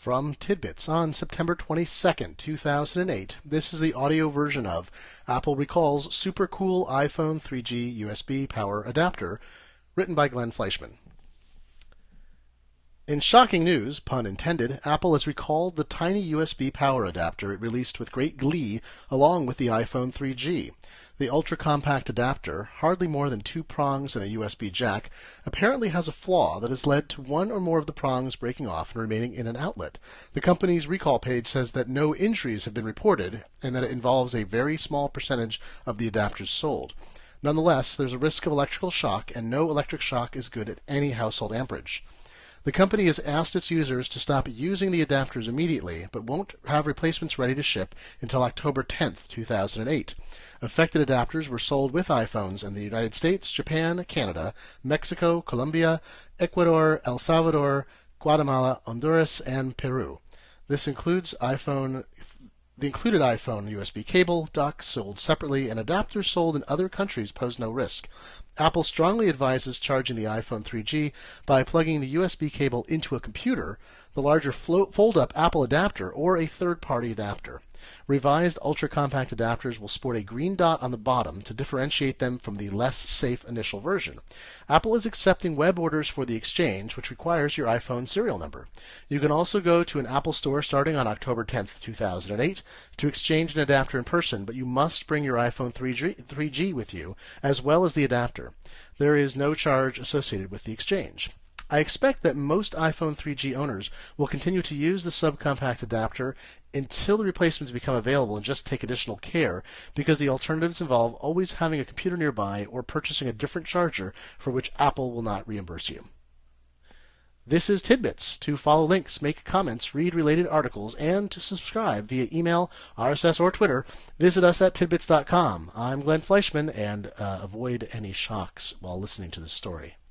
From Tidbits on September 22nd, 2008, this is the audio version of Apple Recalls Super Cool iPhone 3G USB Power Adapter, written by Glenn Fleishman. In shocking news, pun intended, Apple has recalled the tiny USB power adapter it released with great glee along with the iPhone 3G. The ultra-compact adapter, hardly more than 2 prongs and a USB jack, apparently has a flaw that has led to one or more of the prongs breaking off and remaining in an outlet. The company's recall page says that no injuries have been reported and that it involves a very small percentage of the adapters sold. Nonetheless, there's a risk of electrical shock, and no electric shock is good at any household amperage. The company has asked its users to stop using the adapters immediately, but won't have replacements ready to ship until October 10, 2008. Affected adapters were sold with iPhones in the United States, Japan, Canada, Mexico, Colombia, Ecuador, El Salvador, Guatemala, Honduras, and Peru. This includes the included iPhone USB cable, dock sold separately, and adapters sold in other countries pose no risk. Apple strongly advises charging the iPhone 3G by plugging the USB cable into a computer, the larger fold-up Apple adapter, or a third-party adapter. Revised ultra-compact adapters will sport a green dot on the bottom to differentiate them from the less safe initial version. Apple is accepting web orders for the exchange, which requires your iPhone serial number. You can also go to an Apple store starting on October 10, 2008 to exchange an adapter in person, but you must bring your iPhone 3G with you, as well as the adapter. There is no charge associated with the exchange. I expect that most iPhone 3G owners will continue to use the subcompact adapter until the replacements become available and just take additional care, because the alternatives involve always having a computer nearby or purchasing a different charger for which Apple will not reimburse you. This is Tidbits. To follow links, make comments, read related articles, and to subscribe via email, RSS, or Twitter, visit us at tidbits.com. I'm Glenn Fleishman, and avoid any shocks while listening to this story.